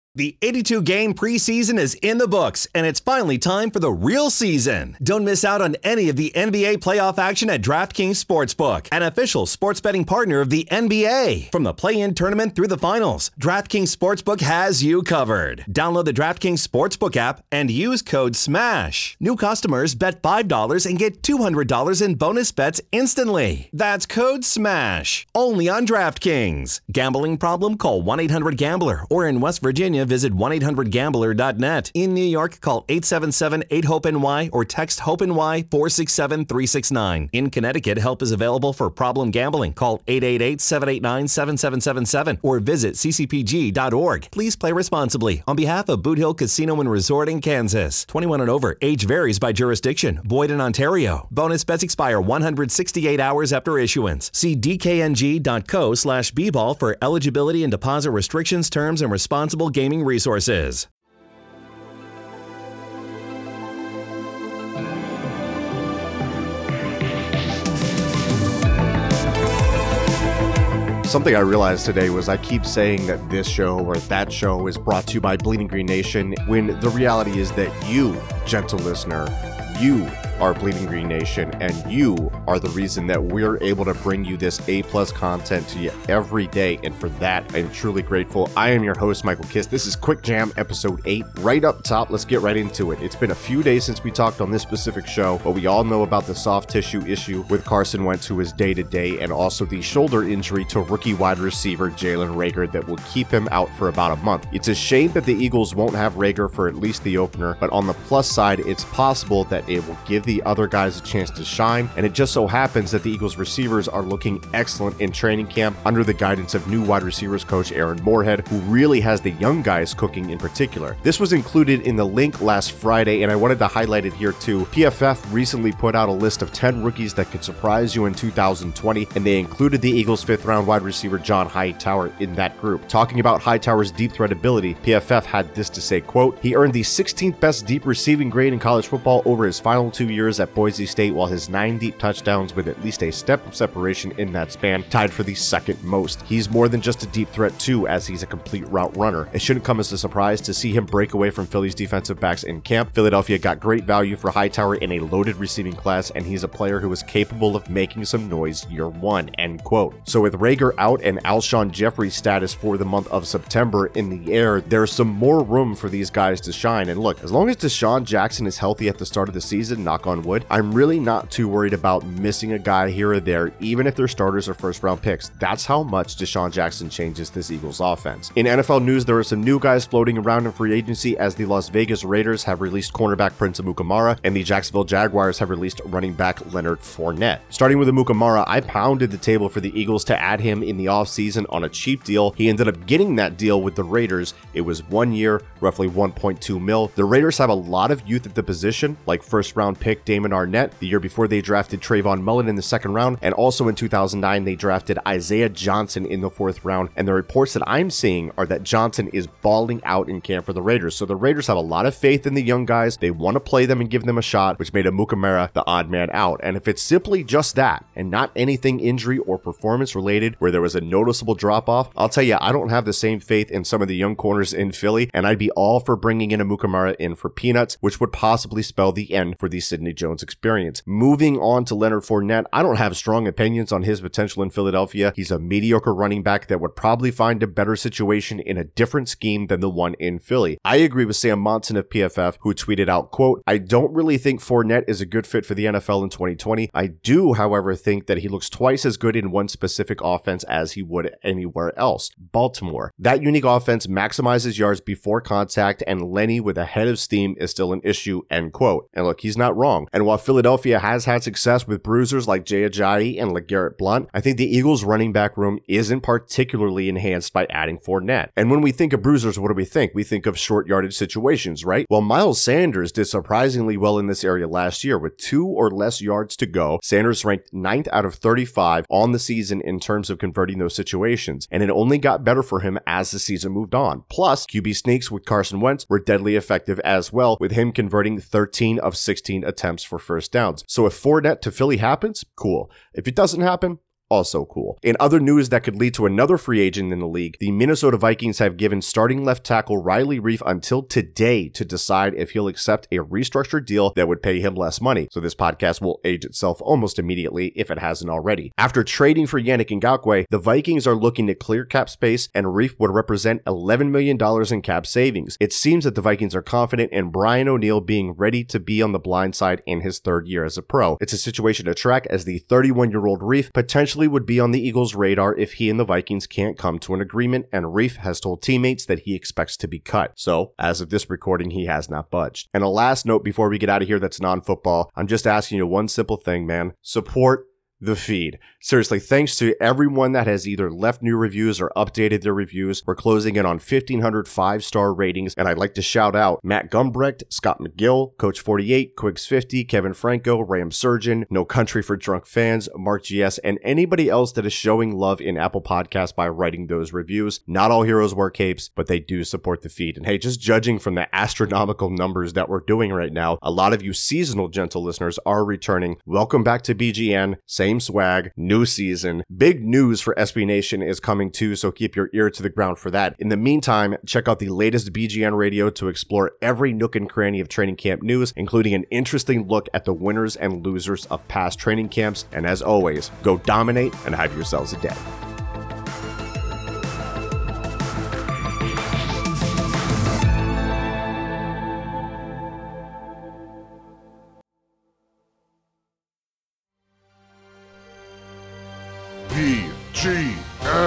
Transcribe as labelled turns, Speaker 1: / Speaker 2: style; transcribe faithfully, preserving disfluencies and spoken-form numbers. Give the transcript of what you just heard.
Speaker 1: The eighty-two game preseason is in the books, and it's finally time for the real season. Don't miss out on any of the N B A playoff action at DraftKings Sportsbook, an official sports betting partner of the N B A. From the play-in tournament through the finals, DraftKings Sportsbook has you covered. Download the DraftKings Sportsbook app and use code SMASH. New customers bet five dollars and get two hundred dollars in bonus bets instantly. That's code SMASH. Only on DraftKings. Gambling problem? Call one eight hundred gambler, or in West Virginia, visit one eight hundred gambler dot net. In New York, call eight seven seven eight hope N Y or text HOPE-NY four six seven three six nine. In Connecticut, help is available for problem gambling. Call eight eight eight seven eight nine seven seven seven seven or visit c c p g dot org. Please play responsibly. On behalf of Boot Hill Casino and Resort in Kansas. twenty-one and over. Age varies by jurisdiction. Void in Ontario. Bonus bets expire one hundred sixty-eight hours after issuance. See d k n g dot co slash b ball for eligibility and deposit restrictions, terms, and responsible gaming resources.
Speaker 2: Something I realized today was I keep saying that this show or that show is brought to you by Bleeding Green Nation, when the reality is that you, gentle listener, you are Bleeding Green Nation, and you are the reason that we're able to bring you this A-plus content to you every day, and for that, I'm truly grateful. I am your host, Michael Kiss. This is Quick Jam, episode eight. Right up top, let's get right into it. It's been a few days since we talked on this specific show, but we all know about the soft tissue issue with Carson Wentz, who is day-to-day, and also the shoulder injury to rookie wide receiver Jalen Reagor that will keep him out for about a month. It's a shame that the Eagles won't have Reagor for at least the opener, but on the plus side, it's possible that it will give the other guys a chance to shine, and it just so happens that the Eagles receivers are looking excellent in training camp under the guidance of new wide receivers coach Aaron Moorhead, who really has the young guys cooking in particular. This was included in the link last Friday, and I wanted to highlight it here too. P F F recently put out a list of ten rookies that could surprise you in two thousand twenty, and they included the Eagles' fifth round wide receiver John Hightower in that group. Talking about Hightower's deep threat ability, P F F had this to say, quote, "He earned the sixteenth best deep receiving grade in college football over his final two years at Boise State, while his nine deep touchdowns with at least a step of separation in that span tied for the second most. He's more than just a deep threat too, as he's a complete route runner. It shouldn't come as a surprise to see him break away from Philly's defensive backs in camp. Philadelphia got great value for Hightower in a loaded receiving class, and he's a player who is capable of making some noise year one," end quote. So with Reagor out and Alshon Jeffrey's status for the month of September in the air, there's some more room for these guys to shine. And look, as long as Deshaun Jackson is healthy at the start of the season, knock on wood, I'm really not too worried about missing a guy here or there, even if their starters are first round picks. That's how much Deshaun Jackson changes this Eagles offense. In N F L news, there are some new guys floating around in free agency, as the Las Vegas Raiders have released cornerback Prince Amukamara, and the Jacksonville Jaguars have released running back Leonard Fournette. Starting with Amukamara, I pounded the table for the Eagles to add him in the offseason on a cheap deal. He ended up getting that deal with the Raiders. It was one year, roughly one point two mil. The Raiders have a lot of youth at the position, like first round pick Damon Arnett. The year before, they drafted Trayvon Mullen in the second round, and also in two thousand nine they drafted Isaiah Johnson in the fourth round, and the reports that I'm seeing are that Johnson is balling out in camp for the Raiders. So the Raiders have a lot of faith in the young guys. They want to play them and give them a shot, which made Amukamara the odd man out. And if it's simply just that and not anything injury or performance related where there was a noticeable drop off, I'll tell you, I don't have the same faith in some of the young corners in Philly, and I'd be all for bringing in Amukamara in for peanuts, which would possibly spell the end for the Sidney Jones experience. Moving on to Leonard Fournette, I don't have strong opinions on his potential in Philadelphia. He's a mediocre running back that would probably find a better situation in a different scheme than the one in Philly. I agree with Sam Monson of P F F, who tweeted out, quote, "I don't really think Fournette is a good fit for the N F L in twenty twenty. I do, however, think that he looks twice as good in one specific offense as he would anywhere else, Baltimore. That unique offense maximizes yards before contact, and Lenny with a head of steam is still an issue," end quote. And look, he's not wrong. And while Philadelphia has had success with bruisers like Jay Ajayi and LeGarrette Blount, I think the Eagles' running back room isn't particularly enhanced by adding Fournette. And when we think of bruisers, what do we think? We think of short yardage situations, right? Well, Miles Sanders did surprisingly well in this area last year. With two or less yards to go, Sanders ranked ninth out of thirty-five on the season in terms of converting those situations, and it only got better for him as the season moved on. Plus, Q B sneaks with Carson Wentz were deadly effective as well, with him converting thirteen of sixteen attempts for first downs. So if Fournette to Philly happens, cool. If it doesn't happen, Also cool. In other news that could lead to another free agent in the league, the Minnesota Vikings have given starting left tackle Riley Reiff until today to decide if he'll accept a restructured deal that would pay him less money. So this podcast will age itself almost immediately if it hasn't already. After trading for Yannick Ngakoue, the Vikings are looking to clear cap space, and Reiff would represent eleven million dollars in cap savings. It seems that the Vikings are confident in Brian O'Neill being ready to be on the blind side in his third year as a pro. It's a situation to track, as the thirty-one-year-old Reiff potentially would be on the Eagles' radar if he and the Vikings can't come to an agreement, and Reiff has told teammates that he expects to be cut. So, as of this recording, he has not budged. And a last note before we get out of here that's non-football, I'm just asking you one simple thing, man. Support the feed. Seriously, thanks to everyone that has either left new reviews or updated their reviews. We're closing in on fifteen hundred five-star ratings, and I'd like to shout out Matt Gumbrecht, Scott McGill, Coach forty-eight, Quigs fifty, Kevin Franco, Ram Surgeon, No Country for Drunk Fans, Mark G S, and anybody else that is showing love in Apple Podcasts by writing those reviews. Not all heroes wear capes, but they do support the feed. And hey, just judging from the astronomical numbers that we're doing right now, a lot of you seasonal gentle listeners are returning. Welcome back to B G N. Same swag, new season. Big news for S B Nation is coming too, so keep your ear to the ground for that. In the meantime, check out the latest B G N Radio to explore every nook and cranny of training camp news, including an interesting look at the winners and losers of past training camps. And as always, go dominate and have yourselves a day.
Speaker 3: B G N